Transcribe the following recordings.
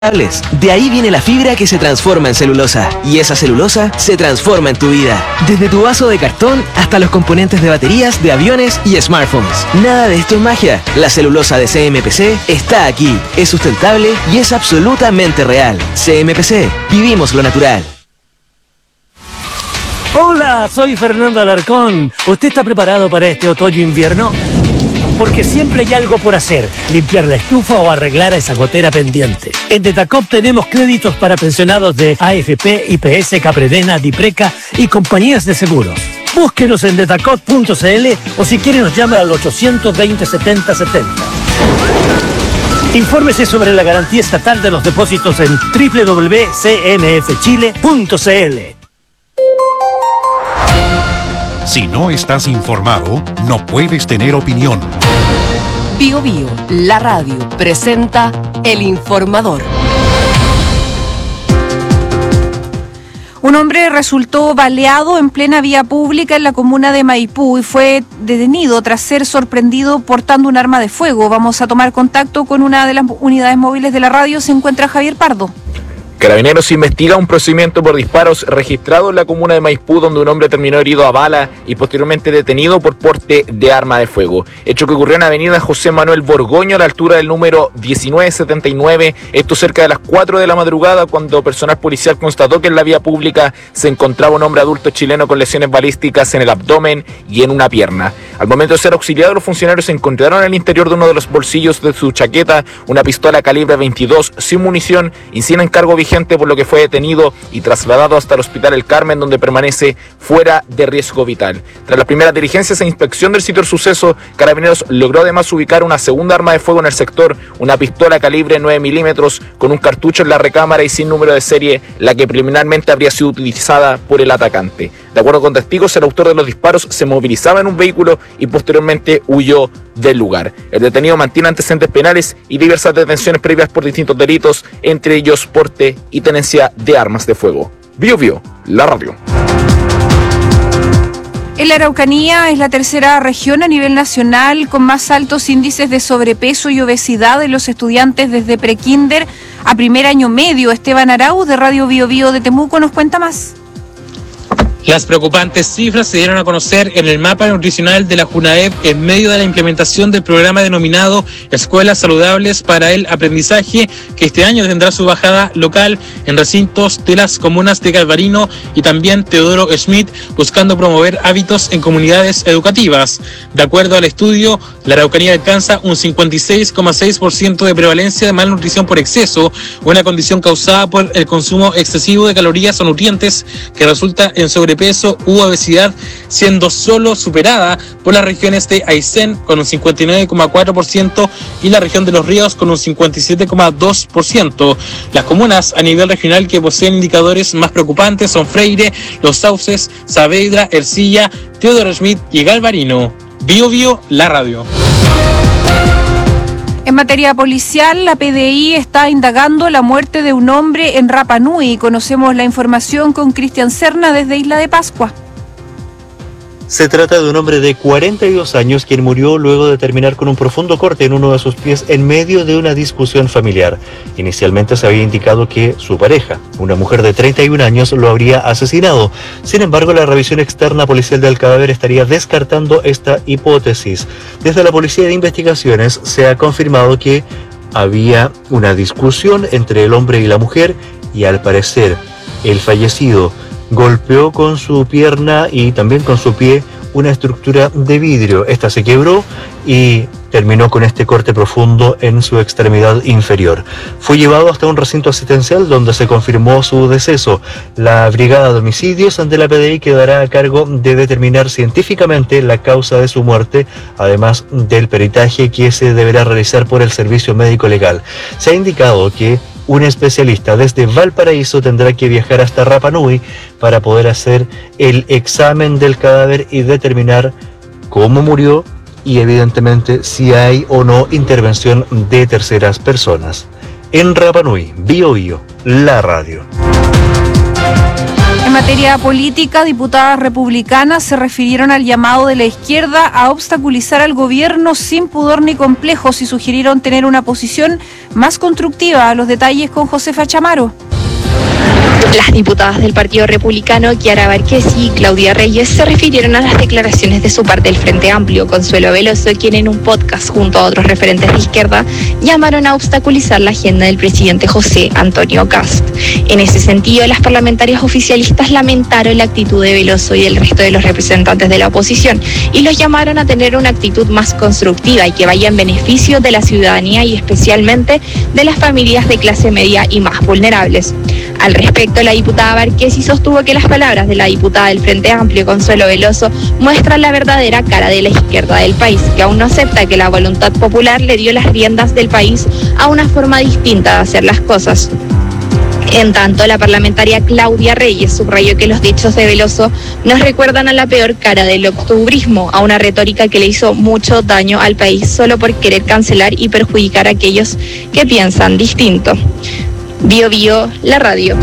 De ahí viene la fibra que se transforma en celulosa. Y esa celulosa se transforma en tu vida. Desde tu vaso de cartón hasta los componentes de baterías, de aviones y smartphones. Nada de esto es magia. La celulosa de CMPC está aquí. Es sustentable y es absolutamente real. CMPC. Vivimos lo natural. Hola, soy Fernando Alarcón. ¿Usted está preparado para este otoño-invierno? Porque siempre hay algo por hacer, limpiar la estufa o arreglar esa gotera pendiente. En Detacop tenemos créditos para pensionados de AFP, IPS, Capredena, Dipreca y compañías de seguros. Búsquenos en detacop.cl o si quiere nos llama al 820 70 70. Infórmese sobre la garantía estatal de los depósitos en www.cmfchile.cl. Si no estás informado, no puedes tener opinión. Bio Bio, la radio, presenta El Informador. Un hombre resultó baleado en plena vía pública en la comuna de Maipú y fue detenido tras ser sorprendido portando un arma de fuego. Vamos a tomar contacto con una de las unidades móviles de la radio. Se encuentra Javier Pardo. Carabineros investiga un procedimiento por disparos registrado en la comuna de Maipú, donde un hombre terminó herido a bala y posteriormente detenido por porte de arma de fuego. Hecho que ocurrió en avenida José Manuel Borgoño, a la altura del número 1979, esto cerca de las 4 de la madrugada, cuando personal policial constató que en la vía pública se encontraba un hombre adulto chileno con lesiones balísticas en el abdomen y en una pierna. Al momento de ser auxiliados, los funcionarios encontraron en el interior de uno de los bolsillos de su chaqueta una pistola calibre 22 sin munición y sin encargo vigente, por lo que fue detenido y trasladado hasta el Hospital El Carmen, donde permanece fuera de riesgo vital. Tras las primeras diligencias e inspección del sitio del suceso, Carabineros logró además ubicar una segunda arma de fuego en el sector, una pistola calibre 9 milímetros con un cartucho en la recámara y sin número de serie, la que preliminarmente habría sido utilizada por el atacante. De acuerdo con testigos, el autor de los disparos se movilizaba en un vehículo y posteriormente huyó del lugar. El detenido mantiene antecedentes penales y diversas detenciones previas por distintos delitos, entre ellos porte y tenencia de armas de fuego. Bio Bio, la radio. En la Araucanía es la tercera región a nivel nacional con más altos índices de sobrepeso y obesidad en los estudiantes desde prekinder a primer año medio. Esteban Arauz, de Radio Bio Bio de Temuco, nos cuenta más. Las preocupantes cifras se dieron a conocer en el mapa nutricional de la JUNAEP en medio de la implementación del programa denominado Escuelas Saludables para el Aprendizaje, que este año tendrá su bajada local en recintos de las comunas de Galvarino y también Teodoro Schmidt, buscando promover hábitos en comunidades educativas. De acuerdo al estudio, la Araucanía alcanza un 56,6% de prevalencia de malnutrición por exceso, una condición causada por el consumo excesivo de calorías o nutrientes que resulta en sobrepeso u obesidad, siendo solo superada por las regiones de Aysén con un 59,4% y la región de Los Ríos con un 57,2%. Las comunas a nivel regional que poseen indicadores más preocupantes son Freire, Los Sauces, Saavedra, Ercilla, Teodoro Schmidt y Galvarino. Bio Bio, la radio. En materia policial, la PDI está indagando la muerte de un hombre en Rapa Nui. Conocemos la información con Cristian Serna desde Isla de Pascua. Se trata de un hombre de 42 años quien murió luego de terminar con un profundo corte en uno de sus pies en medio de una discusión familiar. Inicialmente se había indicado que su pareja, una mujer de 31 años, lo habría asesinado. Sin embargo, la revisión externa policial del cadáver estaría descartando esta hipótesis. Desde la Policía de Investigaciones se ha confirmado que había una discusión entre el hombre y la mujer y al parecer el fallecido golpeó con su pierna y también con su pie una estructura de vidrio. Esta se quebró y terminó con este corte profundo en su extremidad inferior. Fue llevado hasta un recinto asistencial donde se confirmó su deceso. La Brigada de Homicidios ante la PDI quedará a cargo de determinar científicamente la causa de su muerte, además del peritaje que se deberá realizar por el Servicio Médico Legal. Se ha indicado que un especialista desde Valparaíso tendrá que viajar hasta Rapa Nui para poder hacer el examen del cadáver y determinar cómo murió y evidentemente si hay o no intervención de terceras personas. En Rapa Nui, Bio Bio, la radio. En En materia política, diputadas republicanas se refirieron al llamado de la izquierda a obstaculizar al gobierno sin pudor ni complejos y sugirieron tener una posición más constructiva. Los detalles con Josefa Chamaro. Las diputadas del Partido Republicano, Chiara Barquesi y Claudia Reyes, se refirieron a las declaraciones de su parte del Frente Amplio, Consuelo Veloso, quien en un podcast junto a otros referentes de izquierda llamaron a obstaculizar la agenda del presidente José Antonio Kast. En ese sentido, las parlamentarias oficialistas lamentaron la actitud de Veloso y del resto de los representantes de la oposición y los llamaron a tener una actitud más constructiva y que vaya en beneficio de la ciudadanía y especialmente de las familias de clase media y más vulnerables. Al respecto, la diputada Barquesi sostuvo que las palabras de la diputada del Frente Amplio, Consuelo Veloso, muestran la verdadera cara de la izquierda del país, que aún no acepta que la voluntad popular le dio las riendas del país a una forma distinta de hacer las cosas. En tanto, la parlamentaria Claudia Reyes subrayó que los dichos de Veloso nos recuerdan a la peor cara del octubrismo, a una retórica que le hizo mucho daño al país solo por querer cancelar y perjudicar a aquellos que piensan distinto. Bio Bio, la radio.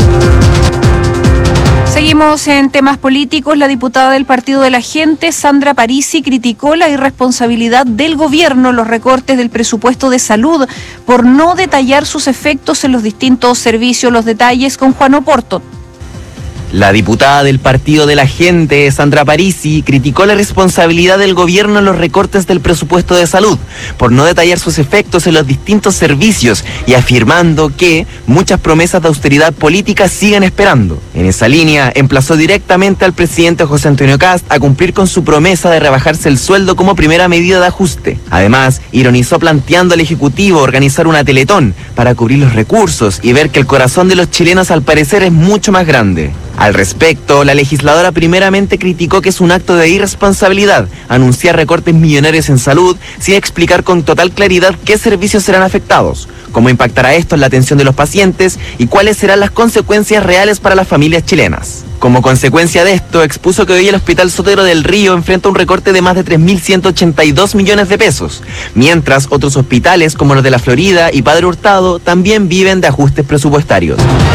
Seguimos en temas políticos. La diputada del Partido de la Gente, Sandra Parisi, criticó la irresponsabilidad del gobierno, los recortes del presupuesto de salud, por no detallar sus efectos en los distintos servicios. Los detalles con Juan Oporto. La diputada del Partido de la Gente, Sandra Parisi, criticó la responsabilidad del gobierno en los recortes del presupuesto de salud, por no detallar sus efectos en los distintos servicios y afirmando que muchas promesas de austeridad política siguen esperando. En esa línea, emplazó directamente al presidente José Antonio Kast a cumplir con su promesa de rebajarse el sueldo como primera medida de ajuste. Además, ironizó planteando al Ejecutivo organizar una teletón para cubrir los recursos y ver que el corazón de los chilenos al parecer es mucho más grande. Al respecto, la legisladora primeramente criticó que es un acto de irresponsabilidad anunciar recortes millonarios en salud sin explicar con total claridad qué servicios serán afectados, cómo impactará esto en la atención de los pacientes y cuáles serán las consecuencias reales para las familias chilenas. Como consecuencia de esto, expuso que hoy el Hospital Sotero del Río enfrenta un recorte de más de 3.182 millones de pesos, mientras otros hospitales como los de la Florida y Padre Hurtado también viven de ajustes presupuestarios.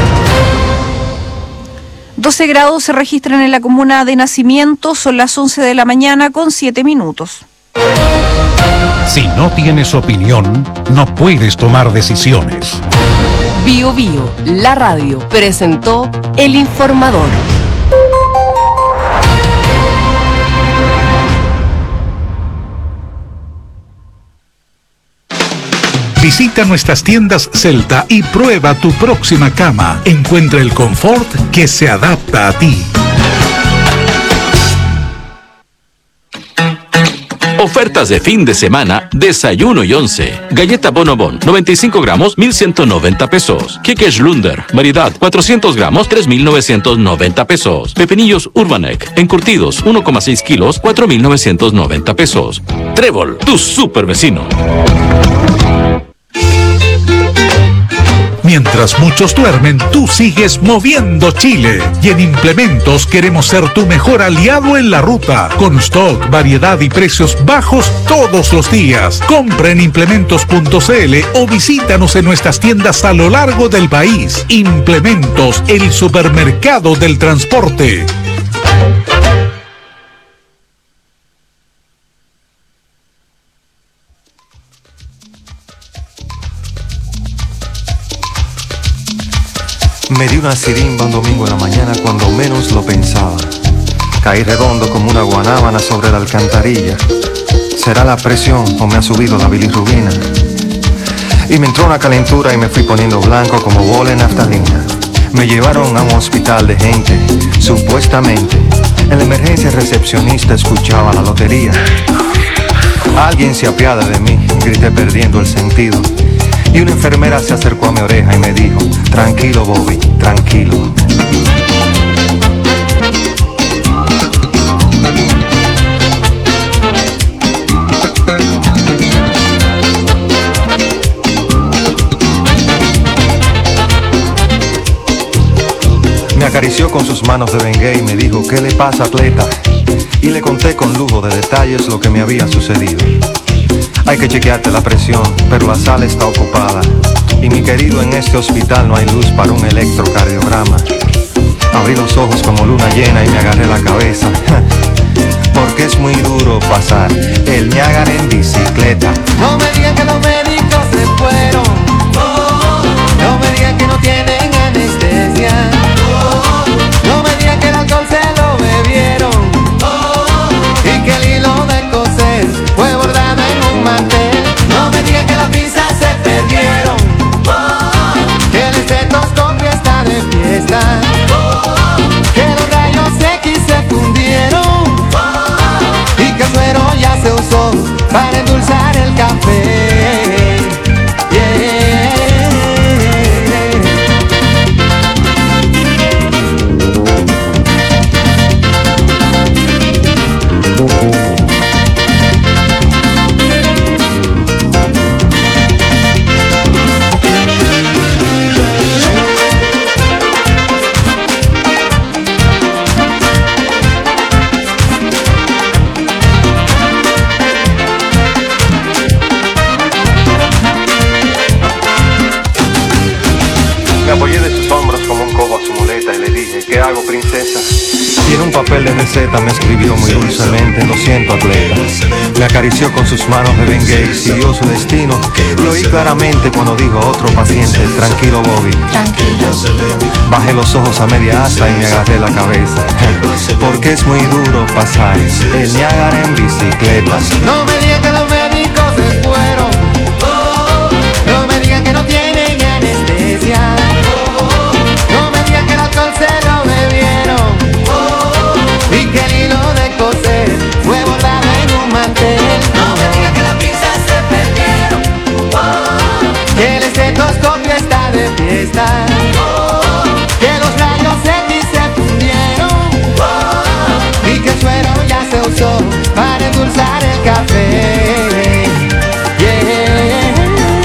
12 grados se registran en la comuna de Nacimiento, son las 11 de la mañana con 7 minutos. Si no tienes opinión, no puedes tomar decisiones. Bio Bio, la radio, presentó El Informador. Visita nuestras tiendas Celta y prueba tu próxima cama. Encuentra el confort que se adapta a ti. Ofertas de fin de semana, desayuno y once. Galleta Bonobon, 95 gramos, 1,190 pesos. Queque Schlunder, variedad, 400 gramos, 3,990 pesos. Pepinillos Urbanek, encurtidos, 1,6 kilos, 4,990 pesos. Trébol, tu super vecino. Mientras muchos duermen, tú sigues moviendo Chile. Y en Implementos queremos ser tu mejor aliado en la ruta. Con stock, variedad y precios bajos todos los días. Compra en implementos.cl o visítanos en nuestras tiendas a lo largo del país. Implementos, el supermercado del transporte. Me di una sirimba un domingo en la mañana cuando menos lo pensaba. Caí redondo como una guanábana sobre la alcantarilla. ¿Será la presión o me ha subido la bilirrubina? Y me entró una calentura y me fui poniendo blanco como bola en naftalina. Me llevaron a un hospital de gente, supuestamente. En la emergencia el recepcionista escuchaba la lotería. Alguien se apiada de mí, grité perdiendo el sentido. Y una enfermera se acercó a mi oreja y me dijo: tranquilo, Bobby, tranquilo. Me acarició con sus manos de Bengay y me dijo: ¿qué le pasa, atleta? Y le conté con lujo de detalles lo que me había sucedido. Hay que chequearte la presión, pero la sala está ocupada. Y mi querido, en este hospital no hay luz para un electrocardiograma. Abrí los ojos como luna llena y me agarré la cabeza. Porque es muy duro pasar el Niágara en bicicleta. No me digan que los médicos se fueron. No me digan que no tienen anestesia. No me digan que el alcohol se lo bebieron. Y que el hilo de coser fue bordado en un mantel. No me digan que las pinzas se perdieron. Que el estetoscopio está de fiesta. Que los rayos X se fundieron. Y que el suero ya se usó para endulzar el café. Yeah. Apoyé de sus hombros como un cobo a su muleta y le dije, ¿qué hago, princesa? Y en un papel de receta me escribió muy dulcemente, lo siento, atleta. Me acarició con sus manos de Bengay y siguió su destino. Lo oí claramente cuando dijo otro paciente, tranquilo, Bobby. Bajé los ojos a media asta y me agarré la cabeza. Porque es muy duro pasar el Niágara en bicicleta. No me digan que los médicos se fueron. No me digan que no tienen anestesia. No me digan que el alcohol se lo bebieron. Y que el hilo de coser fue bordado en un mantel. No me digan que las pinzas se perdieron. Que el estetoscopio está de fiesta. Que los rayos X se fundieron. Y que el suero ya se usó para endulzar el café. Yeah.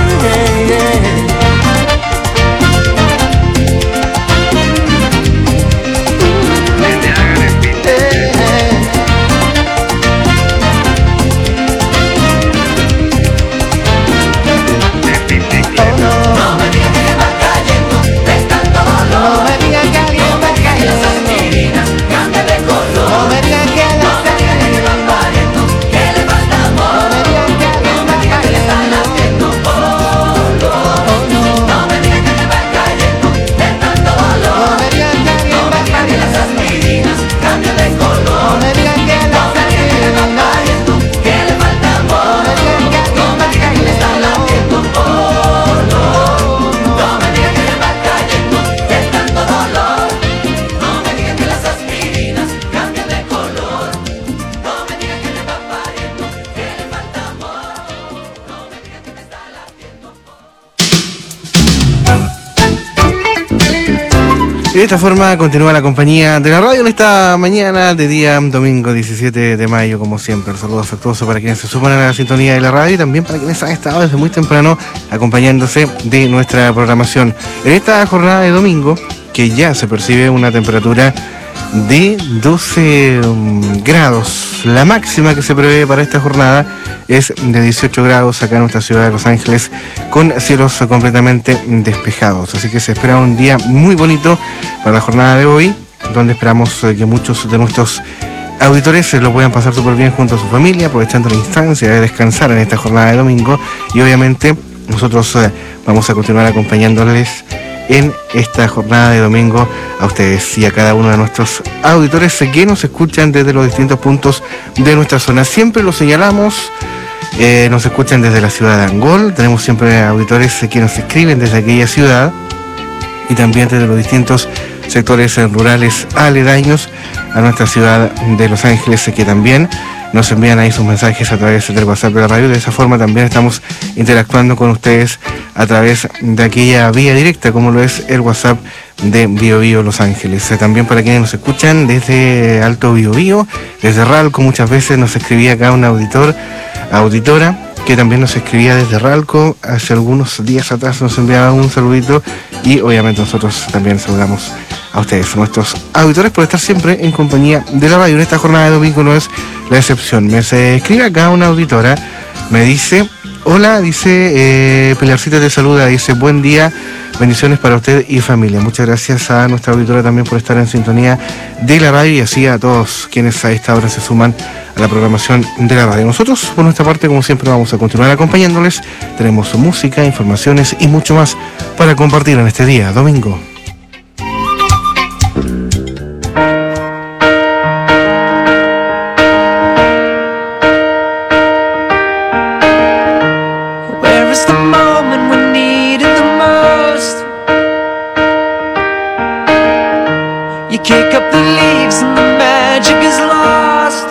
De esta forma continúa la compañía de la radio en esta mañana de día domingo 17 de mayo, como siempre. El saludo afectuoso para quienes se suman a la sintonía de la radio y también para quienes han estado desde muy temprano acompañándose de nuestra programación. En esta jornada de domingo, que ya se percibe una temperatura de 12 grados. La máxima que se prevé para esta jornada es de 18 grados acá en nuestra ciudad de Los Ángeles, con cielos completamente despejados. Así que se espera un día muy bonito para la jornada de hoy, donde esperamos que muchos de nuestros auditores lo puedan pasar súper bien junto a su familia, aprovechando la instancia de descansar en esta jornada de domingo. Y obviamente nosotros vamos a continuar acompañándoles en esta jornada de domingo a ustedes y a cada uno de nuestros auditores que nos escuchan desde los distintos puntos de nuestra zona. Siempre lo señalamos, nos escuchan desde la ciudad de Angol, tenemos siempre auditores que nos escriben desde aquella ciudad y también desde los distintos sectores rurales aledaños a nuestra ciudad de Los Ángeles, que también nos envían ahí sus mensajes a través del WhatsApp de la radio. De esa forma también estamos interactuando con ustedes a través de aquella vía directa, como lo es el WhatsApp de Bio Bio Los Ángeles. También para quienes nos escuchan desde Alto Bio Bio, desde Ralco, muchas veces nos escribía acá un auditora que también nos escribía desde Ralco. Hace algunos días atrás nos enviaba un saludito y obviamente nosotros también saludamos a ustedes, nuestros auditores, por estar siempre en compañía de la radio. En esta jornada de domingo no es la excepción. Me se escribe acá una auditora, me dice Hola, dice Pilarcita te saluda, dice buen día, bendiciones para usted y familia. Muchas gracias a nuestra auditora también por estar en sintonía de la radio y así a todos quienes a esta hora se suman a la programación de la radio. Nosotros, por nuestra parte, como siempre, vamos a continuar acompañándoles. Tenemos música, informaciones y mucho más para compartir en este día, domingo. Kick up the leaves and the magic is lost.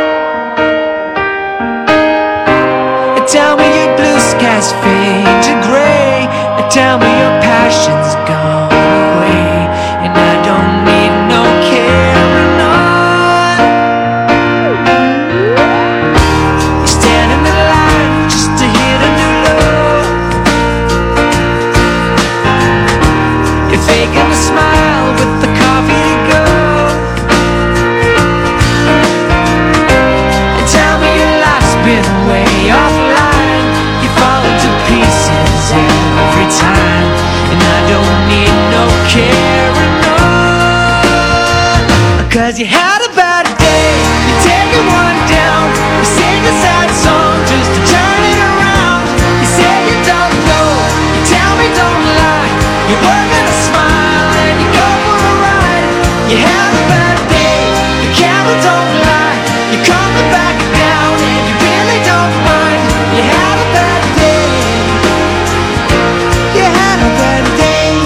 Tell me your blue skies fade to gray. Tell me your passion's gone away. And I don't need no carrying on. You stand in the line just to hit a new low. You're faking a smile with the coffee. Cause you had a bad day, you're taking one down. You sing a sad song just to turn it around. You say you don't know, you tell me don't lie. You work at a smile and you go for a ride. You had a bad day, the camera don't lie. You're coming back down and you really don't mind. You had a bad day, you had a bad day.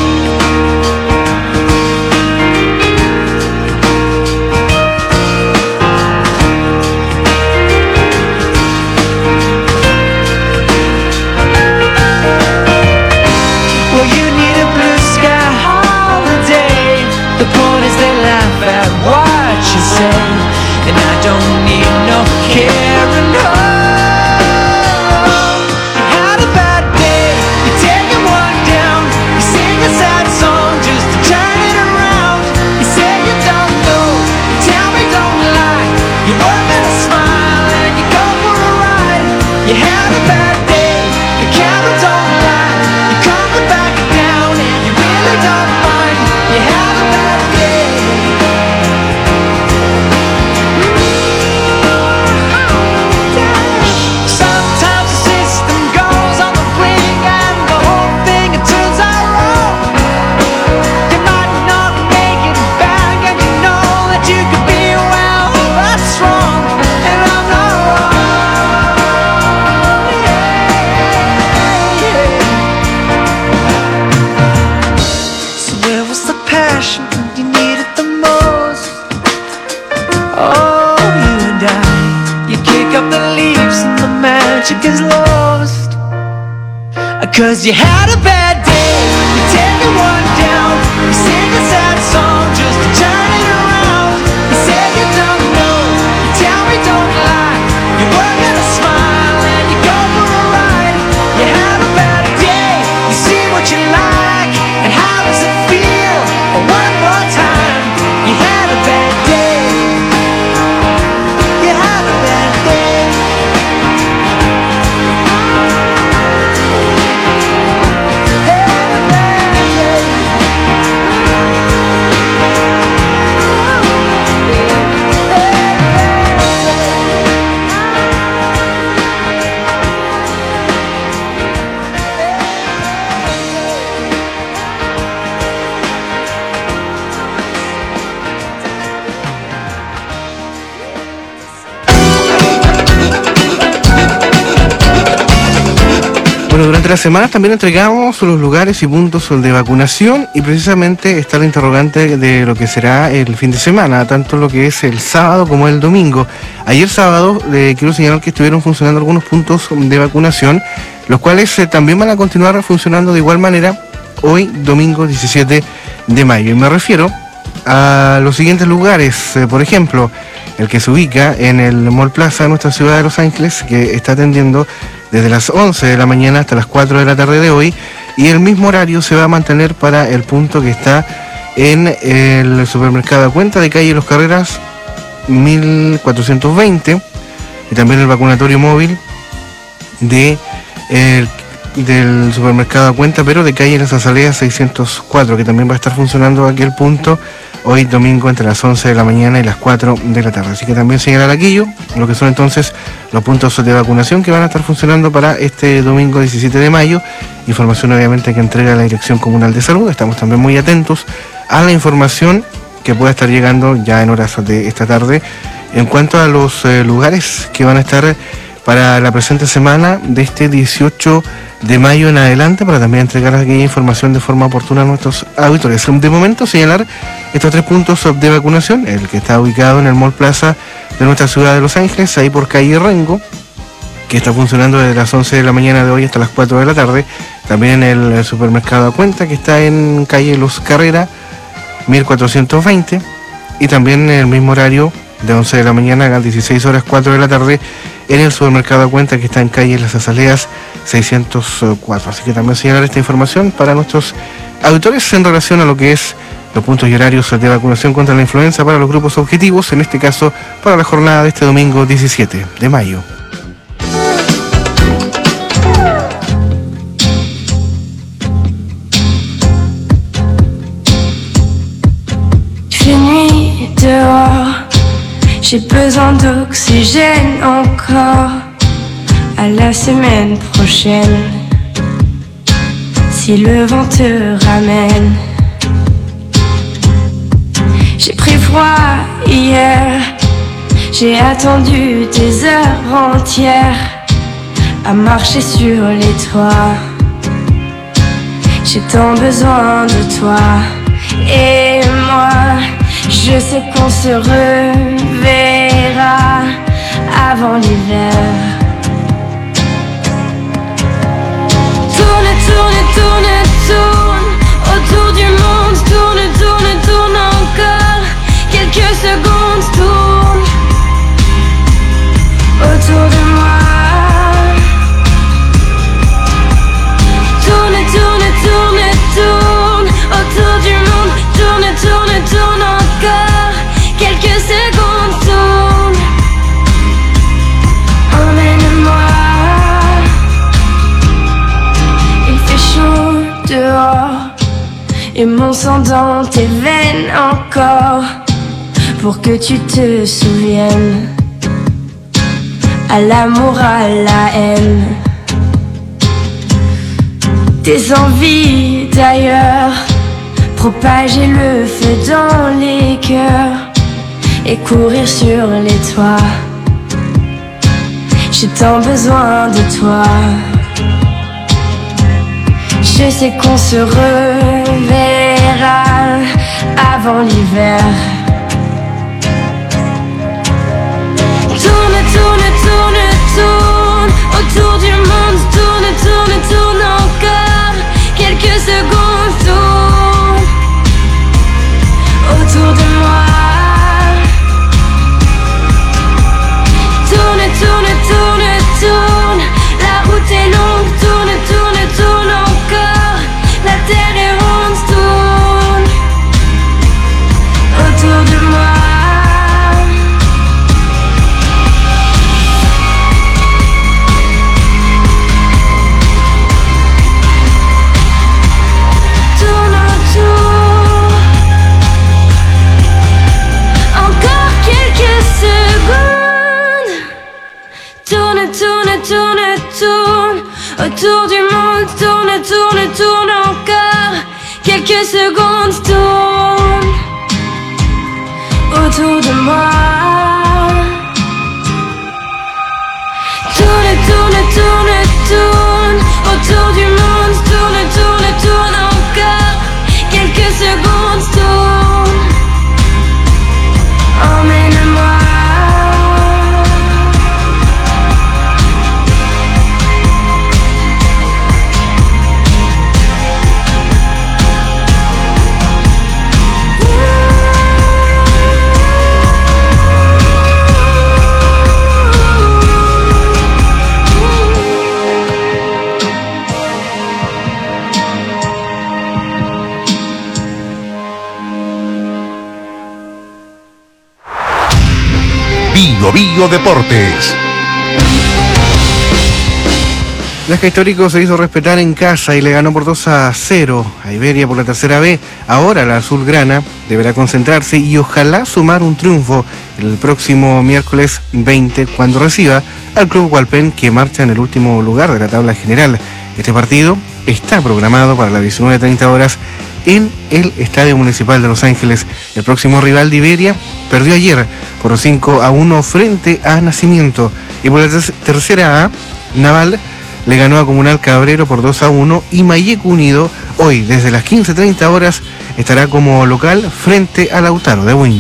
And I don't need no carrying on. You had a bad day, you're taking one down. You sing a sad song just to turn it around. You say you don't know, you tell me don't lie. You work at a smile and you go for a ride. You had a bad day, the camera don't lie. You're coming back down and you really don't mind. You had a bad day. Is lost. Cause you had a bad day, you're taking one down. You sing a sad song just to turn it around. You say you don't know, you tell me don't lie. You work at a smile and you go for a ride. You had a bad day, you see what you like. And how does it feel? One more time. You had a bad day, you had a bad day. Bueno, durante la semana también entregamos los lugares y puntos de vacunación y precisamente está la interrogante de lo que será el fin de semana, tanto lo que es el sábado como el domingo. Ayer sábado quiero señalar que estuvieron funcionando algunos puntos de vacunación, los cuales también van a continuar funcionando de igual manera hoy, domingo 17 de mayo. Y me refiero a los siguientes lugares, por ejemplo, el que se ubica en el Mall Plaza de nuestra ciudad de Los Ángeles, que está atendiendo desde las 11 de la mañana hasta las 4 de la tarde de hoy, y el mismo horario se va a mantener para el punto que está en el supermercado a cuenta de calle Los Carreras 1420, y también el vacunatorio móvil de del supermercado a cuenta, pero de calle Las Azaleas 604, que también va a estar funcionando aquel punto hoy domingo entre las 11 de la mañana y las 4 de la tarde. Así que también señalar aquello, lo que son entonces los puntos de vacunación que van a estar funcionando para este domingo 17 de mayo. Información obviamente que entrega la Dirección Comunal de Salud. Estamos también muy atentos a la información que pueda estar llegando ya en horas de esta tarde en cuanto a los lugares que van a estar para la presente semana de este 18 de mayo en adelante, para también entregar aquella información de forma oportuna a nuestros auditores. De momento señalar estos 3 puntos de vacunación: el que está ubicado en el Mall Plaza de nuestra ciudad de Los Ángeles, ahí por calle Rengo, que está funcionando desde las 11 de la mañana de hoy hasta las 4 de la tarde. También el supermercado a cuenta, que está en calle Los Carrera 1420, y también en el mismo horario de 11 de la mañana a las 16 horas 4 de la tarde en el supermercado a cuenta, que está en calle Las Azaleas 604. Así que también señalar esta información para nuestros auditores en relación a lo que es los puntos y horarios de vacunación contra la influenza para los grupos objetivos, en este caso para la jornada de este domingo 17 de mayo. Nuit dehors, j'ai besoin d'oxygène encore. À la semaine prochaine, si le vent te ramène. J'ai pris froid hier, j'ai attendu des heures entières à marcher sur les toits. J'ai tant besoin de toi. Et moi, je sais qu'on se reverra avant l'hiver. Tourne, tourne, tourne, tourne autour du monde. Tourne, tourne, tourne encore. Quelques secondes, tourne autour de moi. Tourne, tourne, tourne, tourne autour du monde. Tourne, tourne, tourne encore. Quelques secondes, tourne. Emmène-moi. Il fait chaud dehors et mon sang dans tes veines encore. Pour que tu te souviennes, à l'amour, à la haine, tes envies d'ailleurs. Propager le feu dans les cœurs et courir sur les toits. J'ai tant besoin de toi. Je sais qu'on se reverra avant l'hiver. Tourne, tourne, tourne, tourne autour du monde. Tourne, tourne, tourne encore. Quelques secondes, tourne autour de moi. Tourne, tourne, tourne, tourne. La route est longue. Tourne, tourne, tourne encore. La terre est ronde. Tourne autour de moi. Tourne autour. Encore quelques secondes. Tourne, tourne, tourne, tourne autour du monde. Tourne, tourne, tourne encore. Quelques secondes, tourne autour de moi. Tourne, tourne, tourne, tourne autour du monde. Tourne, tourne, tourne encore. Quelques secondes, tourne. Emmène-moi. Bio Bio Deportes. Blasca Histórico se hizo respetar en casa y le ganó por 2-0 a Iberia por la tercera B. Ahora la azulgrana deberá concentrarse y ojalá sumar un triunfo el próximo miércoles 20 cuando reciba al Club Hualpén, que marcha en el último lugar de la tabla general. Este partido está programado para las 19:30 horas en el Estadio Municipal de Los Ángeles. El próximo rival de Iberia perdió ayer por 5-1 frente a Nacimiento. Y por la tercera A, Naval le ganó a Comunal Cabrero por 2-1 y Mayeco Unido hoy desde las 15:30 horas estará como local frente a Lautaro de Buin.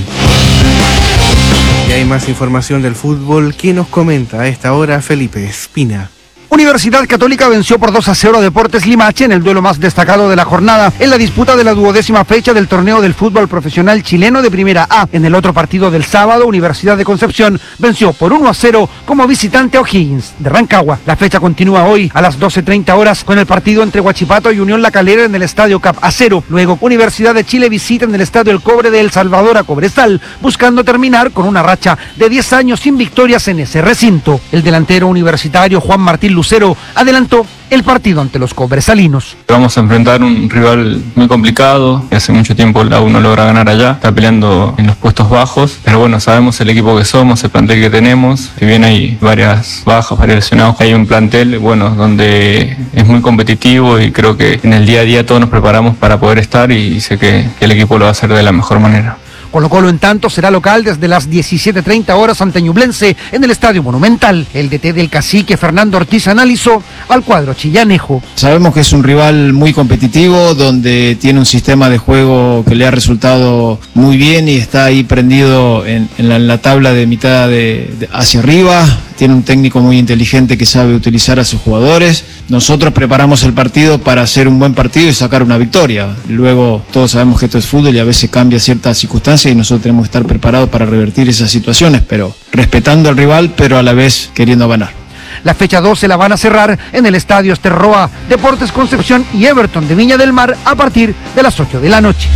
Y hay más información del fútbol que nos comenta a esta hora Felipe Espina. Universidad Católica venció por 2-0 a Deportes Limache en el duelo más destacado de la jornada, en la disputa de la 12ª fecha del torneo del fútbol profesional chileno de Primera A. En el otro partido del sábado, Universidad de Concepción venció por 1-0 como visitante a O'Higgins de Rancagua. La fecha continúa hoy a las 12:30 horas con el partido entre Huachipato y Unión La Calera en el Estadio Cap Acero. Luego, Universidad de Chile visita en el Estadio El Cobre de El Salvador a Cobresal, buscando terminar con una racha de 10 años sin victorias en ese recinto. El delantero universitario Juan Martín Lucero adelantó el partido ante los cobresalinos. Vamos a enfrentar un rival muy complicado, que hace mucho tiempo la U no logra ganar allá, está peleando en los puestos bajos, pero bueno, sabemos el equipo que somos, el plantel que tenemos, si bien hay varias bajas, varios lesionados, hay un plantel, bueno, donde es muy competitivo y creo que en el día a día todos nos preparamos para poder estar y sé que el equipo lo va a hacer de la mejor manera. Colo-Colo, en tanto, será local desde las 17:30 horas ante Ñublense en el Estadio Monumental. El DT del Cacique, Fernando Ortiz, analizó al cuadro chillanejo. Sabemos que es un rival muy competitivo, donde tiene un sistema de juego que le ha resultado muy bien y está ahí prendido en la tabla de mitad hacia arriba. Tiene un técnico muy inteligente que sabe utilizar a sus jugadores. Nosotros preparamos el partido para hacer un buen partido y sacar una victoria. Luego todos sabemos que esto es fútbol y a veces cambia ciertas circunstancias y nosotros tenemos que estar preparados para revertir esas situaciones, pero respetando al rival, pero a la vez queriendo ganar. La fecha 12 la van a cerrar en el Estadio Esterroa, Deportes Concepción y Everton de Viña del Mar a partir de las 8 de la noche.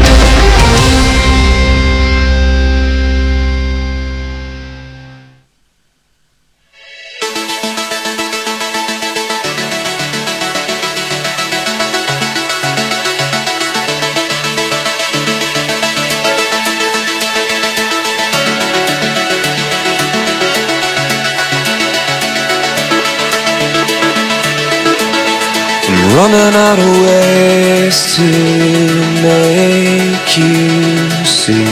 Running out of ways to make you see.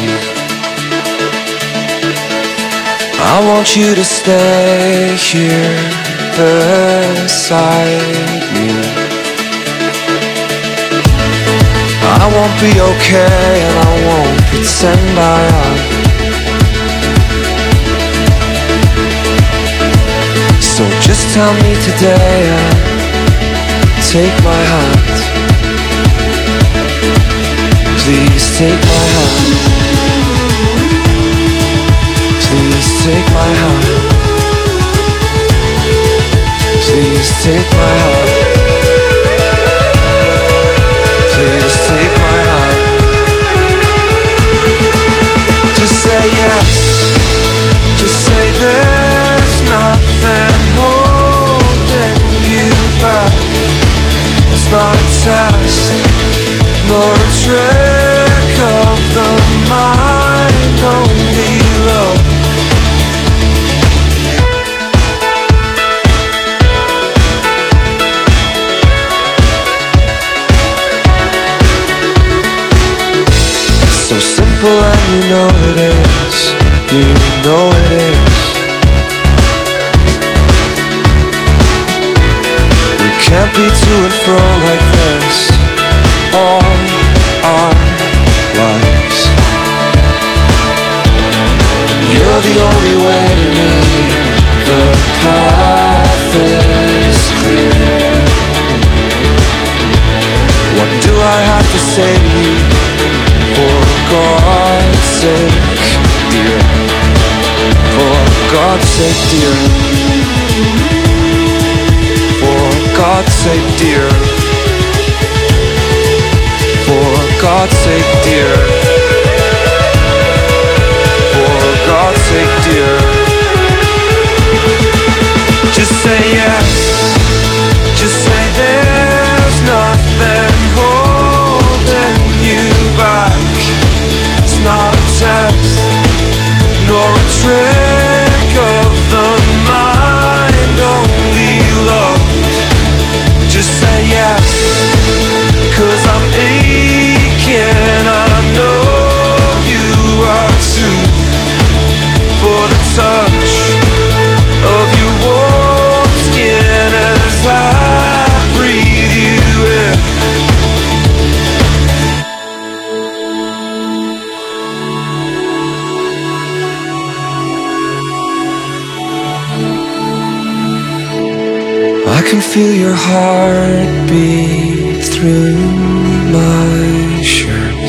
I want you to stay here beside me. I won't be okay and I won't pretend I am. So just tell me today and take my hand. Please take my hand. Please take my hand. Please take my hand. Please take my hand. Just say yes. Just say there's nothing holding you back. It's not a test, nor a trick of the mind, only love. It's so simple and you know it is, you know it is. Can't be to and fro like this all our lives. You're the only way to me. The path is clear. What do I have to say to you? For God's sake, dear. For God's sake, dear. For God's sake, dear. For God's sake, dear. For God's sake, dear. Just say yes. trick of the mind, only love. Just say yes, 'cause I'm aching, I know you are too. For the touch of your warm skin as I breathe you in. I can feel your heartbeat through my shirt.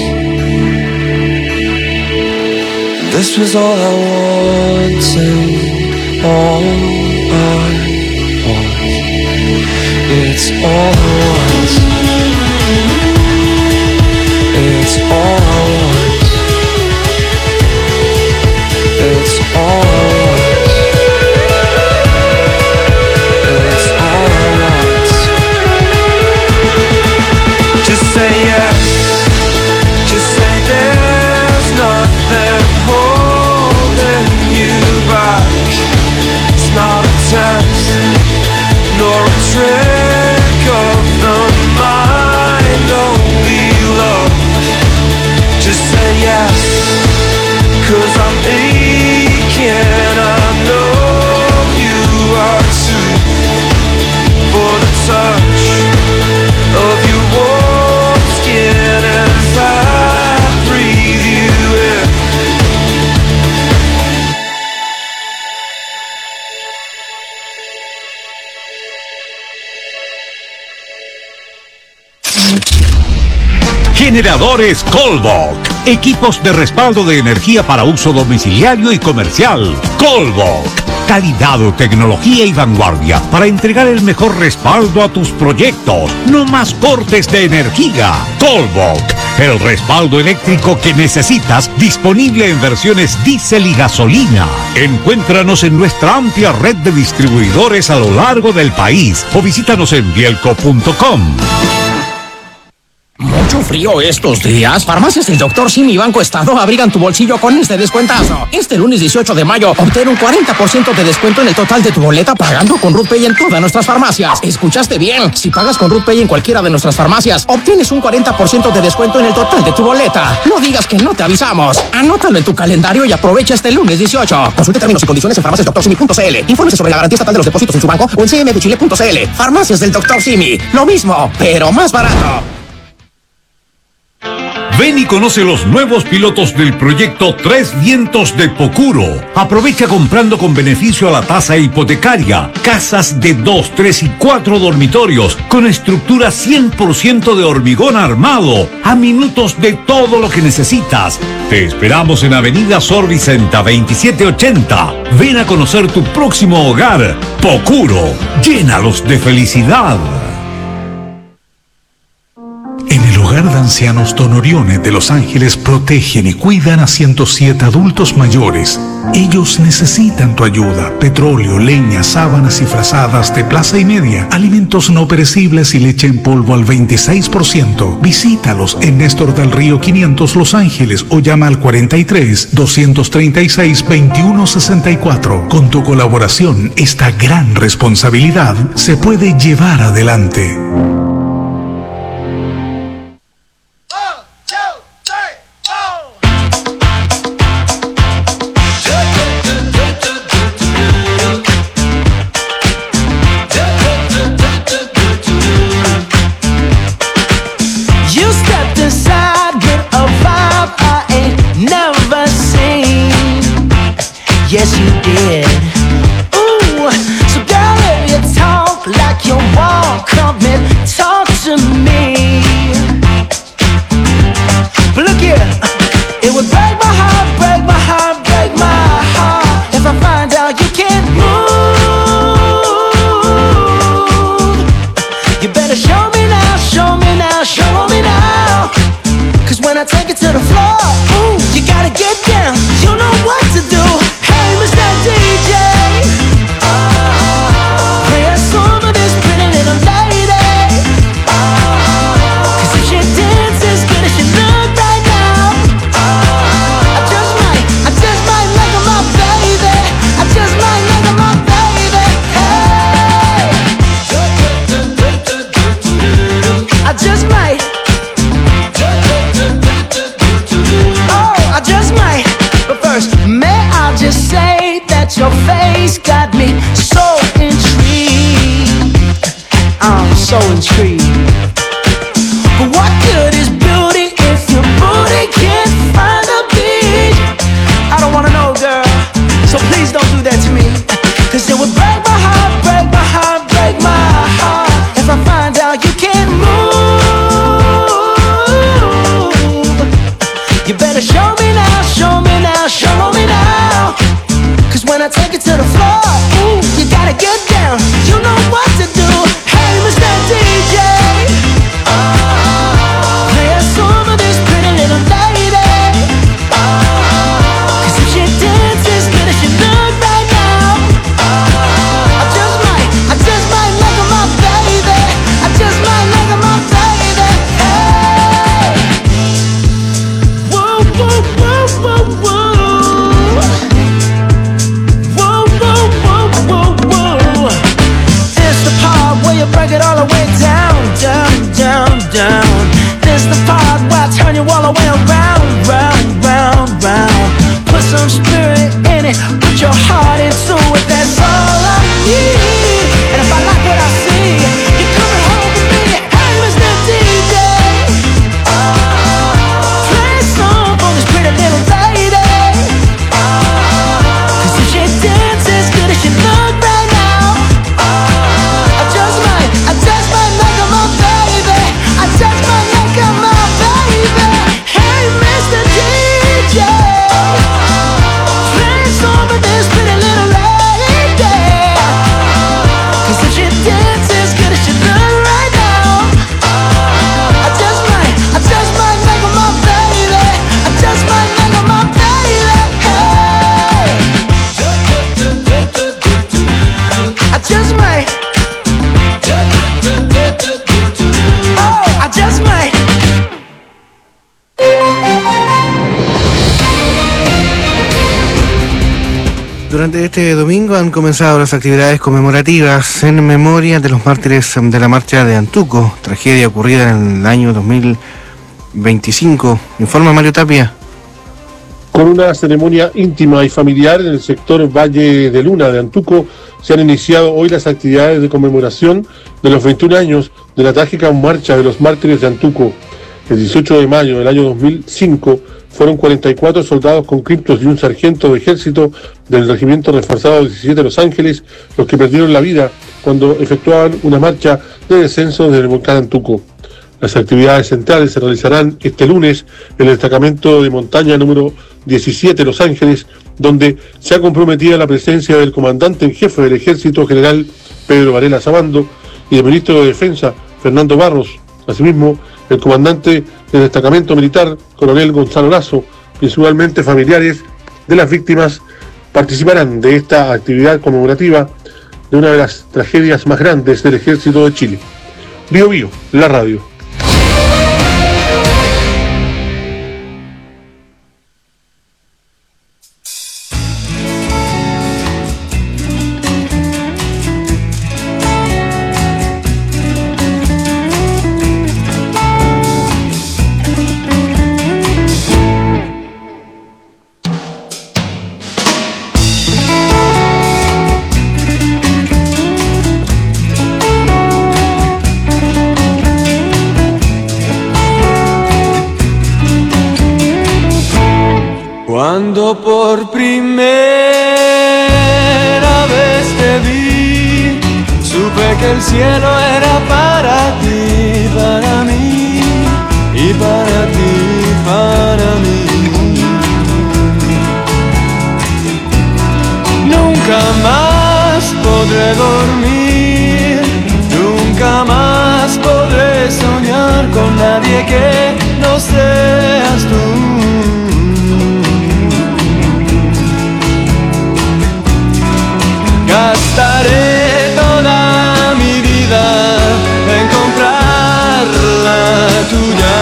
This was all I wanted, all I want. It's all I want. It's all I want. It's all I want. It's all I want. Just say yes. Just say there's nothing holding you back. It's not a test, nor a trick of the mind, only love. Just say yes, 'cause I'm aching, I know you are too. For the touch of your warm skin as I breathe you in. Generadores Colbok. Equipos de respaldo de energía para uso domiciliario y comercial. Colbok. Calidad, tecnología y vanguardia para entregar el mejor respaldo a tus proyectos. No más cortes de energía. Colbok. El respaldo eléctrico que necesitas, disponible en versiones diésel y gasolina. Encuéntranos en nuestra amplia red de distribuidores a lo largo del país o visítanos en bielco.com. Mucho frío estos días. Farmacias del Dr. Simi y Banco Estado abrigan tu bolsillo con este descuentazo. Este lunes 18 de mayo, obtén un 40% de descuento en el total de tu boleta pagando con RutPay en todas nuestras farmacias. ¿Escuchaste bien? Si pagas con RutPay en cualquiera de nuestras farmacias, obtienes un 40% de descuento en el total de tu boleta. No digas que no te avisamos. Anótalo en tu calendario y aprovecha este lunes 18. Consulte términos y condiciones en farmaciasdrsimi.cl. Infórmese sobre la garantía estatal de los depósitos en su banco o en cmdchile.cl. Farmacias del Dr. Simi. Lo mismo, pero más barato. Ven y conoce los nuevos pilotos del proyecto Tres Vientos de Pocuro. Aprovecha comprando con beneficio a la tasa hipotecaria. Casas de 2, 3 y 4 dormitorios con estructura 100% de hormigón armado. A minutos de todo lo que necesitas. Te esperamos en Avenida Sor Vicenta 2780. Ven a conocer tu próximo hogar. Pocuro. Llénalos de felicidad. En el hogar de ancianos Don Orione de Los Ángeles protegen y cuidan a 107 adultos mayores. Ellos necesitan tu ayuda. Petróleo, leña, sábanas y frazadas de plaza y media, alimentos no perecibles y leche en polvo al 26%. Visítalos en Néstor del Río 500 Los Ángeles o llama al 43-236-2164. Con tu colaboración, esta gran responsabilidad se puede llevar adelante. Yes, you did. Ooh, so girl, if you talk like you walk, come and talk to me. But look here, it would break my heart, break my heart, break my heart if I find out you can't move. You better show me now, show me now, show me now. 'Cause when I take it to the floor, ooh, you gotta get down. You know what to do. DJ, play a song of this pretty little lady. 'Cause if she dances as good as she look right now, I just might make her my baby. so intrigued. But what good is beauty if your booty can't find a beat? I don't wanna know, girl, so please don't do that to me. Cause it would break my heart, break my heart, break my heart if I find out you can't move. You better show me now, show me now, show me now. Cause when I take it to the floor, ooh, you gotta get down. You know what to do. Hey, Mr. DJ, play a song for this pretty little lady. Cause if she dances good as she look right now, I just might make her my baby. I just might make her my baby. Hey, whoa, whoa, whoa, whoa, whoa. Break it all the way down, down, down, down. This the part where I turn you all the way around, round, round, round. Put some spirit in it, put your heart into it. That's all I need. And if I like what I see, you're coming home with me. Hey, Mr. DJ, play a song for this pretty little lady. Cause if she dances good as she look right now, I just might make her my baby. I just might make her my baby. Hey, Mr. DJ, play a song for this pretty little lady. Cause if she dances good as she look right now, I just might make her my baby. I just might make her my baby. Hey, I just might. Oh, I just might. Durante este domingo han comenzado las actividades conmemorativas en memoria de los mártires de la marcha de Antuco, tragedia ocurrida en el año 2025. Informa Mario Tapia. Con una ceremonia íntima y familiar en el sector Valle de Luna de Antuco, se han iniciado hoy las actividades de conmemoración de los 21 años de la trágica marcha de los mártires de Antuco. El 18 de mayo del año 2005 fueron 44 soldados conscriptos y un sargento de ejército del Regimiento Reforzado 17 de Los Ángeles los que perdieron la vida cuando efectuaban una marcha de descenso del volcán Antuco. Las actividades centrales se realizarán este lunes en el destacamento de montaña número 17 Los Ángeles, donde se ha comprometido la presencia del comandante en jefe del Ejército, general Pedro Varela Sabando, y del ministro de Defensa, Fernando Barros. Asimismo, el comandante del destacamento militar, coronel Gonzalo Lazo, principalmente familiares de las víctimas, participarán de esta actividad conmemorativa de una de las tragedias más grandes del Ejército de Chile. Bío Bío, la radio. Cuando por primera vez te vi, supe que el cielo era para ti, para mí, y para ti, para mí. Nunca más podré dormir, nunca más podré soñar con nadie que no seas tú. Gastaré toda mi vida en comprar la tuya.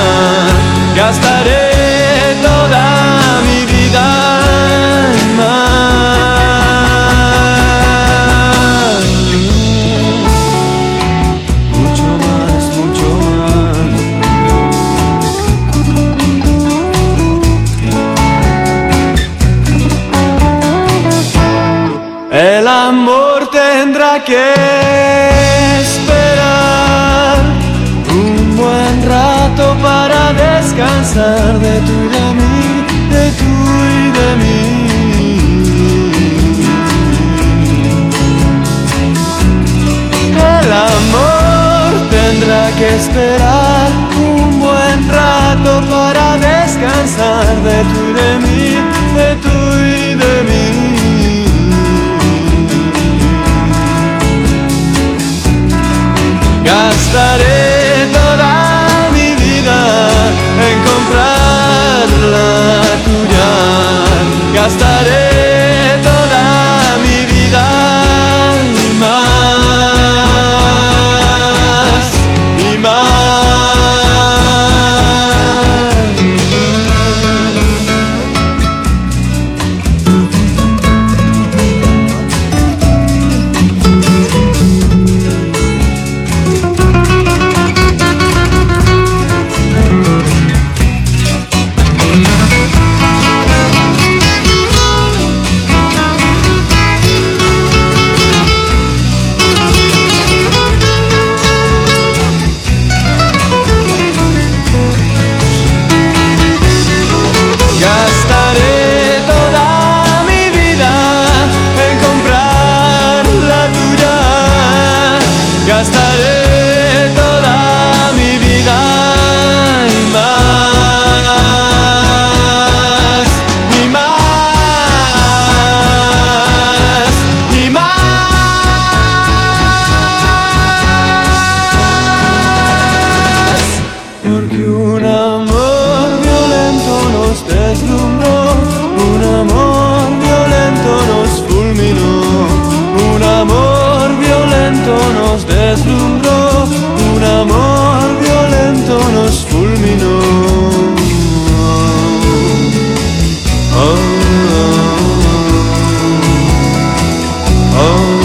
Gastaré toda mi vida en más. Mucho más, mucho más. El amor tendrá que esperar descansar de tú y de mí, de tú y de mí. El amor tendrá que esperar un buen rato para descansar de tú y de mí, de tú y de mí. Gastaré toda mi vida en comprar la tuya. Gastaré toda mi vida y más, y más. Gastaré toda mi vida en comprar la tuya. Gastaré toda mi vida y más, y más, y más. Porque un amor violento nos deslumbró, un amor violento nos fulminó, un amor violento nos deslumbró, un amor violento nos fulminó. Oh, oh, oh,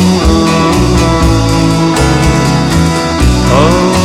oh, oh,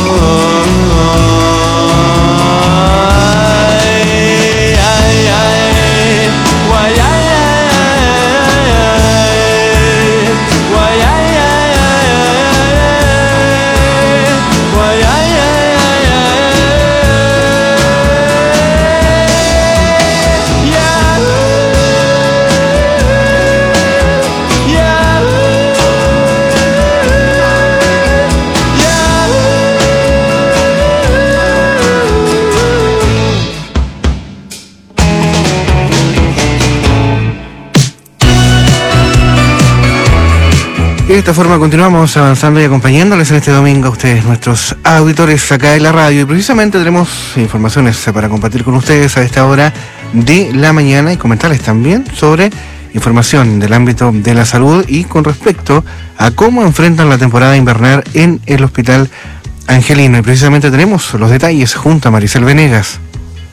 Y de esta forma continuamos avanzando y acompañándoles en este domingo a ustedes, nuestros auditores acá en la radio. Y precisamente tenemos informaciones para compartir con ustedes a esta hora de la mañana y comentarles también sobre información del ámbito de la salud y con respecto a cómo enfrentan la temporada invernal en el Hospital Angelino. Y precisamente tenemos los detalles junto a Maricel Venegas.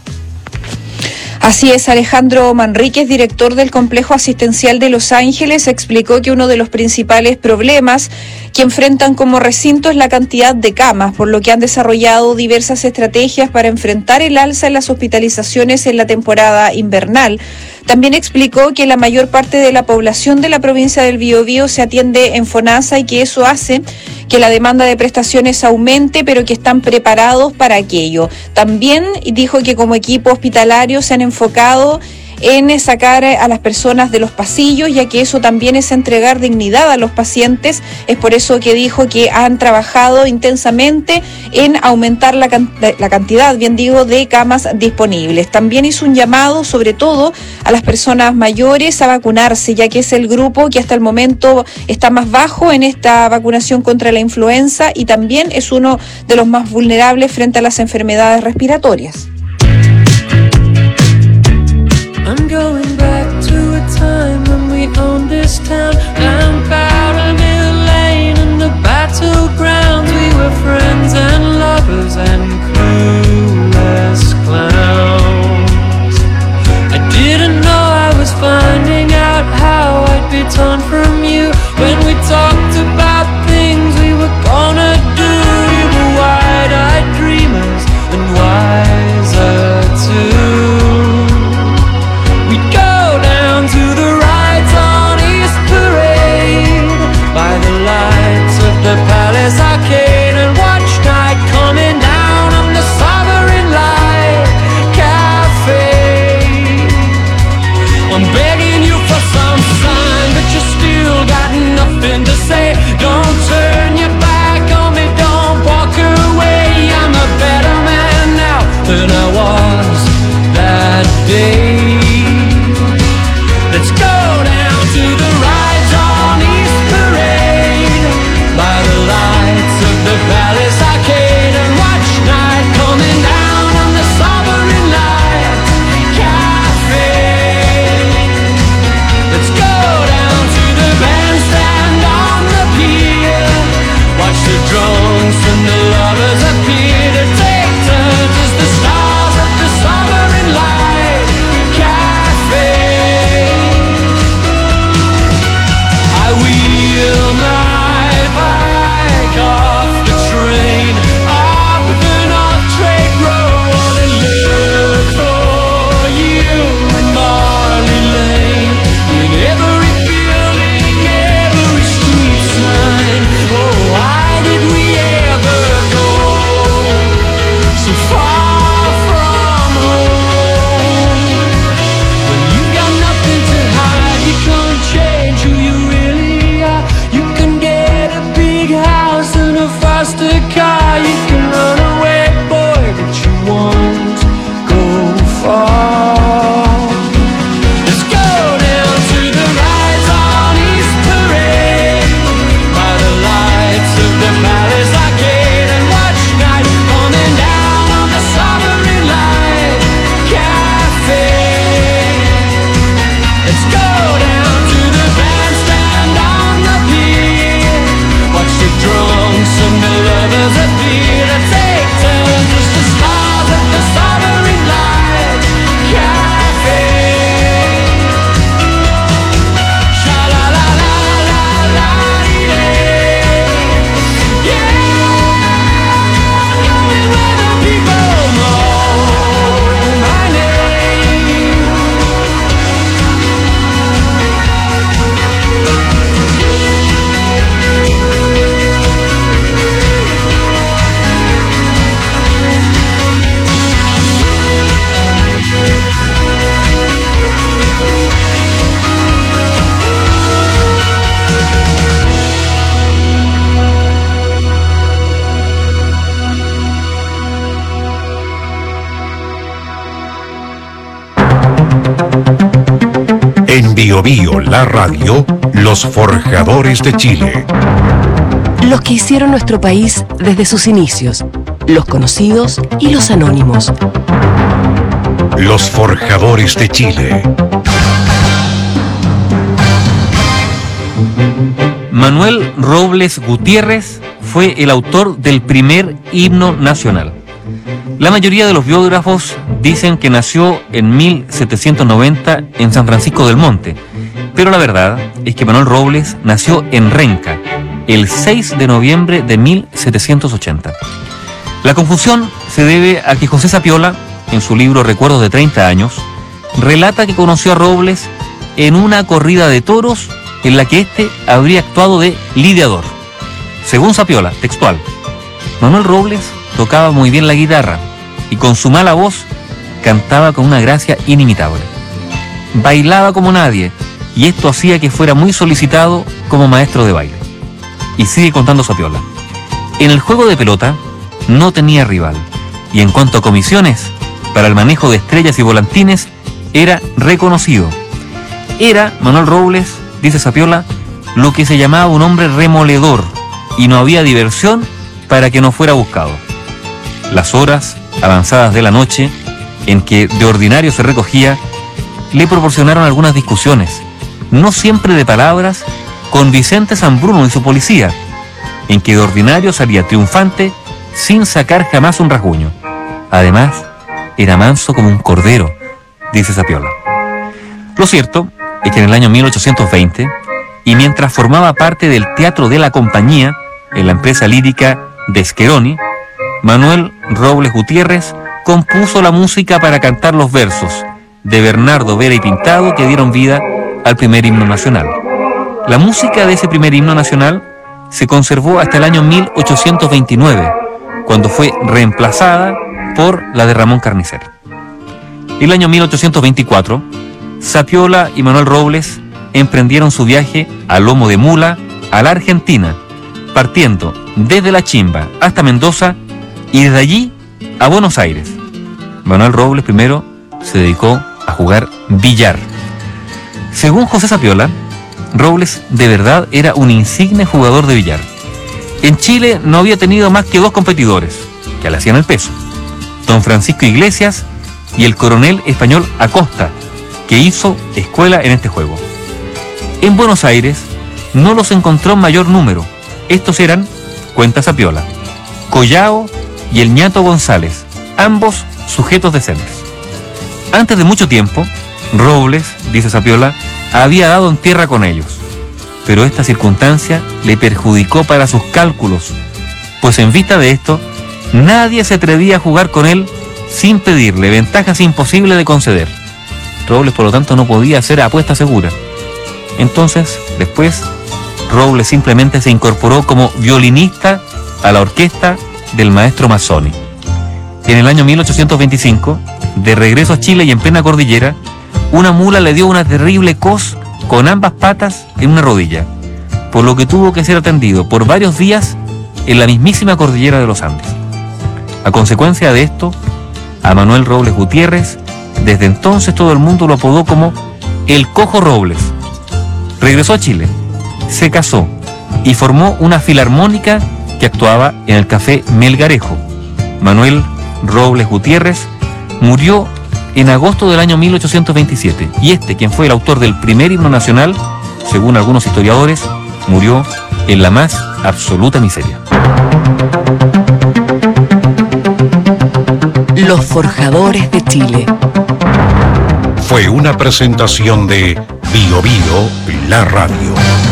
Así es, Alejandro Manríquez, director del Complejo Asistencial de Los Ángeles, explicó que uno de los principales problemas que enfrentan como recinto es la cantidad de camas, por lo que han desarrollado diversas estrategias para enfrentar el alza en las hospitalizaciones en la temporada invernal. También explicó que la mayor parte de la población de la provincia del Biobío se atiende en FONASA y que eso hace que la demanda de prestaciones aumente, pero que están preparados para aquello. También dijo que como equipo hospitalario se han enfocado en sacar a las personas de los pasillos, ya que eso también es entregar dignidad a los pacientes. Es por eso que dijo que han trabajado intensamente en aumentar la cantidad, bien digo, de camas disponibles. También hizo un llamado, sobre todo, a las personas mayores a vacunarse, ya que es el grupo que hasta el momento está más bajo en esta vacunación contra la influenza y también es uno de los más vulnerables frente a las enfermedades respiratorias. I'm going back to a time when we owned this town. Down Powder Mill Lane in the battlegrounds. We were friends and lovers and cool as clowns. I didn't know I was finding out how I'd be torn from you. When we talked about things we were gonna do, we were wide-eyed dreamers and wise En Bio Bio, la radio, los forjadores de Chile. Los que hicieron nuestro país desde sus inicios, los conocidos y los anónimos. Los forjadores de Chile. Manuel Robles Gutiérrez fue el autor del primer himno nacional. La mayoría de los biógrafos dicen que nació en 1790 en San Francisco del Monte, pero la verdad es que Manuel Robles nació en Renca el 6 de noviembre de 1780. La confusión se debe a que José Sapiola, en su libro Recuerdos de 30 años, relata que conoció a Robles en una corrida de toros en la que éste habría actuado de lidiador. Según Sapiola, textual, Manuel Robles tocaba muy bien la guitarra y con su mala voz cantaba con una gracia inimitable. Bailaba como nadie y esto hacía que fuera muy solicitado como maestro de baile. Y sigue contando Sapiola. En el juego de pelota no tenía rival y en cuanto a comisiones, para el manejo de estrellas y volantines, era reconocido. Era, Manuel Robles, dice Sapiola, lo que se llamaba un hombre remoledor y no había diversión para que no fuera buscado. Las horas avanzadas de la noche, en que de ordinario se recogía, le proporcionaron algunas discusiones, no siempre de palabras, con Vicente Sambruno y su policía, en que de ordinario salía triunfante sin sacar jamás un rasguño. Además, era manso como un cordero, dice Sapiola. Lo cierto es que en el año 1820, y mientras formaba parte del Teatro de la Compañía, en la empresa lírica de Scheroni, Manuel Robles Gutiérrez compuso la música para cantar los versos de Bernardo Vera y Pintado que dieron vida al primer himno nacional. La música de ese primer himno nacional se conservó hasta el año 1829, cuando fue reemplazada por la de Ramón Carnicer. El año 1824, Sapiola y Manuel Robles emprendieron su viaje a lomo de mula a la Argentina, partiendo desde La Chimba hasta Mendoza y desde allí a Buenos Aires. Manuel Robles primero se dedicó a jugar billar. Según José Sapiola, Robles de verdad era un insigne jugador de billar. En Chile no había tenido más que dos competidores que le hacían el peso: don Francisco Iglesias y el coronel español Acosta, que hizo escuela en este juego. En Buenos Aires no los encontró en mayor número. Estos eran, cuenta Sapiola, Collao y el ñato González, ambos sujetos decentes. Antes de mucho tiempo, Robles, dice Sapiola, había dado en tierra con ellos, pero esta circunstancia le perjudicó para sus cálculos, pues en vista de esto, nadie se atrevía a jugar con él sin pedirle ventajas imposibles de conceder. Robles, por lo tanto, no podía hacer apuesta segura. Entonces, después, Robles simplemente se incorporó como violinista a la orquesta del maestro Mazzoni. En el año 1825, de regreso a Chile y en plena cordillera, una mula le dio una terrible cos con ambas patas en una rodilla, por lo que tuvo que ser atendido por varios días en la mismísima cordillera de los Andes. A consecuencia de esto, a Manuel Robles Gutiérrez, desde entonces todo el mundo lo apodó como el Cojo Robles. Regresó a Chile, se casó y formó una filarmónica que actuaba en el Café Melgarejo. Manuel Robles Gutiérrez murió en agosto del año 1827 y quien fue el autor del primer himno nacional, según algunos historiadores, murió en la más absoluta miseria. Los forjadores de Chile. Fue una presentación de Bio Bio, la radio.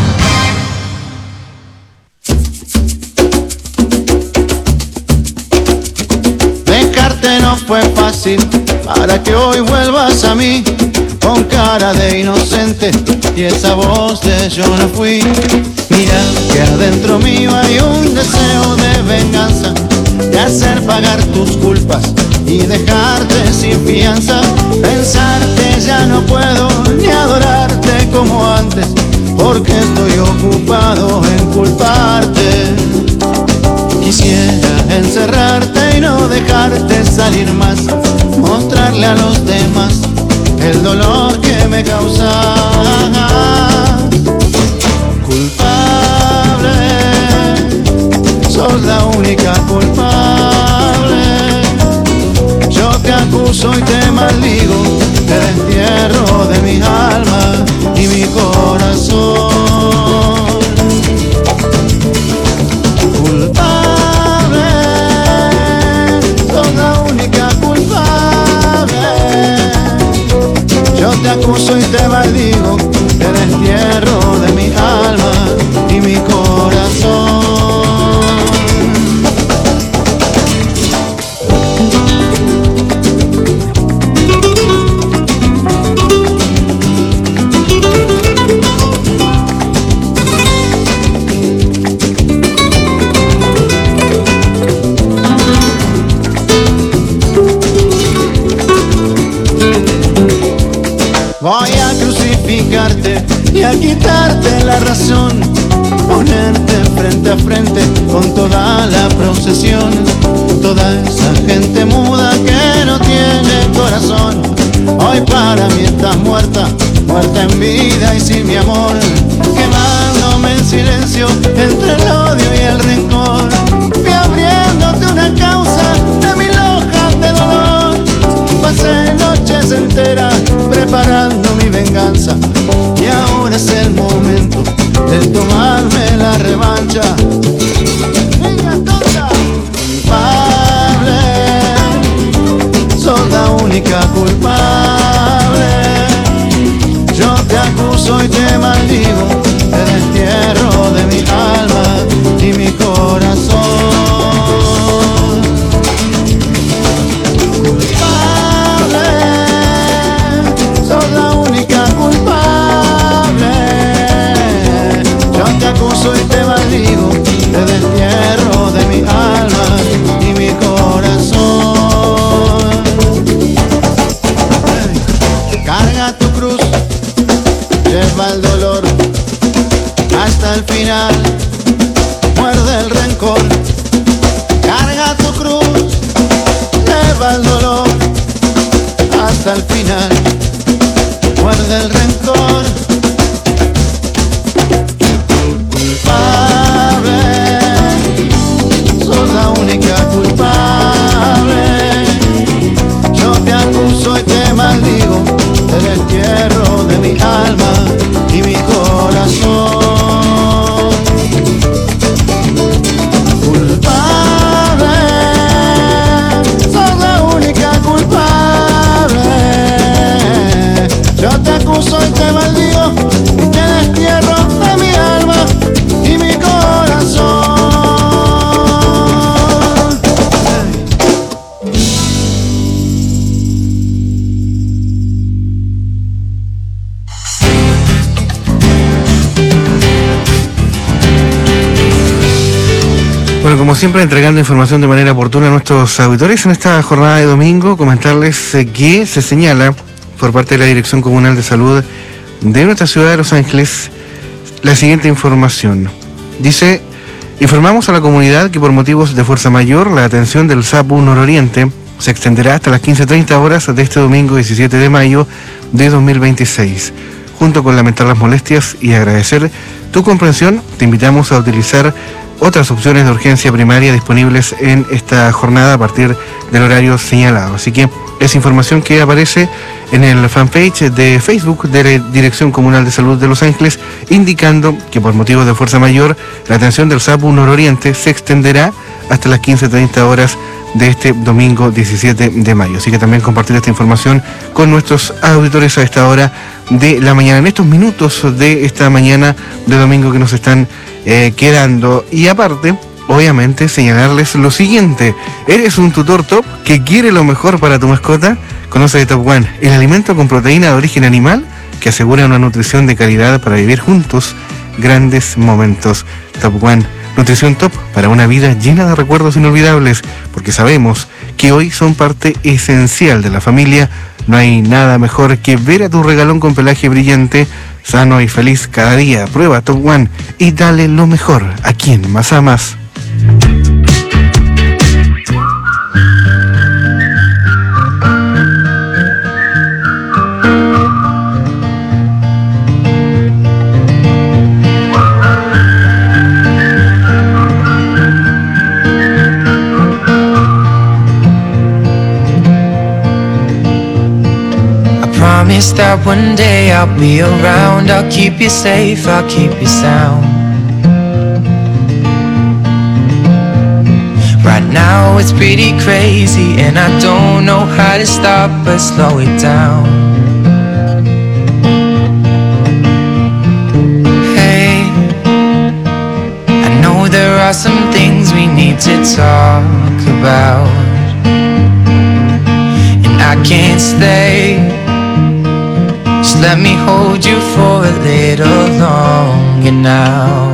Dejarte no fue fácil para que hoy vuelvas a mí con cara de inocente y esa voz de yo no fui. Mira que adentro mío hay un deseo de venganza, de hacer pagar tus culpas y dejarte sin fianza. Pensarte ya no puedo ni adorarte como antes, porque estoy ocupado en culparte. Quisiera encerrarte y no dejarte salir más, mostrarle a los demás el dolor que me causas. Culpable, sos la única culpable. Yo te acuso y te maldigo, te destierro de mi alma y mi corazón. Culpable, sos la única culpable. Yo te acuso y te maldigo, te destierro de mi alma y mi corazón. Voy a crucificarte y a quitarte la razón, ponerte frente a frente con toda la procesión, toda esa gente muda que no tiene corazón. Hoy para mí estás muerta, muerta en vida y sin mi amor, quemándome en silencio entre el odio y el rencor. Fui abriéndote una causa de 1000 hojas de dolor, pasé noches enteras preparando mi venganza y ahora es el momento de tomarme la revancha. Niña tonta, culpable, sos la única culpable. Yo te acuso y te maldigo, te destierro de mi alma y mi corazón. Y te maldigo, te destierro de mi alma y mi corazón. Carga tu cruz, lleva el dolor hasta el final, muerde el rencor. Carga tu cruz, lleva el dolor hasta el final, muerde el rencor. Sos la única culpable. Yo te acuso y te maldigo, te destierro de mi alma y mi corazón. Culpable, sos la única culpable. Yo te acuso y te maldigo y te destierro de mi alma y mi corazón. Bueno, como siempre, entregando información de manera oportuna a nuestros auditores en esta jornada de domingo, comentarles que se señala por parte de la Dirección Comunal de Salud de nuestra ciudad de Los Ángeles la siguiente información. Dice: informamos a la comunidad que por motivos de fuerza mayor la atención del SAPU Nororiente se extenderá hasta las 15:30 horas de este domingo 17 de mayo de 2026. Junto con lamentar las molestias y agradecer tu comprensión, te invitamos a utilizar otras opciones de urgencia primaria disponibles en esta jornada a partir del horario señalado. Así que es información que aparece en el fanpage de Facebook de la Dirección Comunal de Salud de Los Ángeles, indicando que por motivos de fuerza mayor la atención del SAPU Nororiente se extenderá hasta las 15:30 horas de este domingo 17 de mayo. Así que también compartir esta información con nuestros auditores a esta hora de la mañana, en estos minutos de esta mañana de domingo que nos están quedando. Y aparte, obviamente, señalarles lo siguiente: ¿eres un tutor top que quiere lo mejor para tu mascota? Conoce de Top One, el alimento con proteína de origen animal que asegura una nutrición de calidad para vivir juntos grandes momentos. Top One, nutrición top para una vida llena de recuerdos inolvidables, porque sabemos que hoy son parte esencial de la familia. No hay nada mejor que ver a tu regalón con pelaje brillante, sano y feliz cada día. Prueba Top One y dale lo mejor a quien más amas. promise that one day I'll be around. I'll keep you safe, I'll keep you sound. Right now it's pretty crazy, and I don't know how to stop but slow it down. Hey, I know there are some things we need to talk about, and I can't stay. Just let me hold you for a little longer now.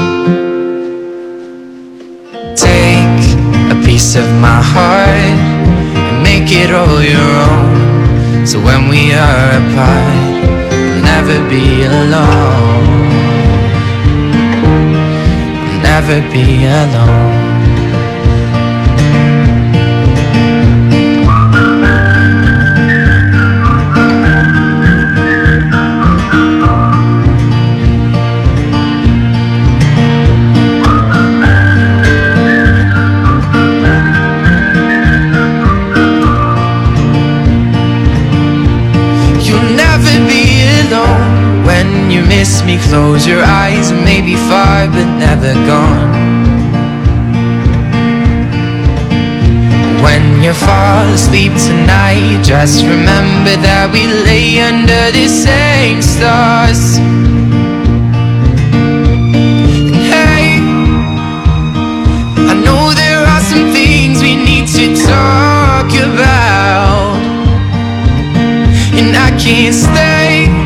Take a piece of my heart and make it all your own, so when we are apart, we'll never be alone. We'll never be alone. When you miss me, close your eyes and maybe far but never gone. When you fall asleep tonight, just remember that we lay under the same stars. And hey, I know there are some things we need to talk about, and I can't stay.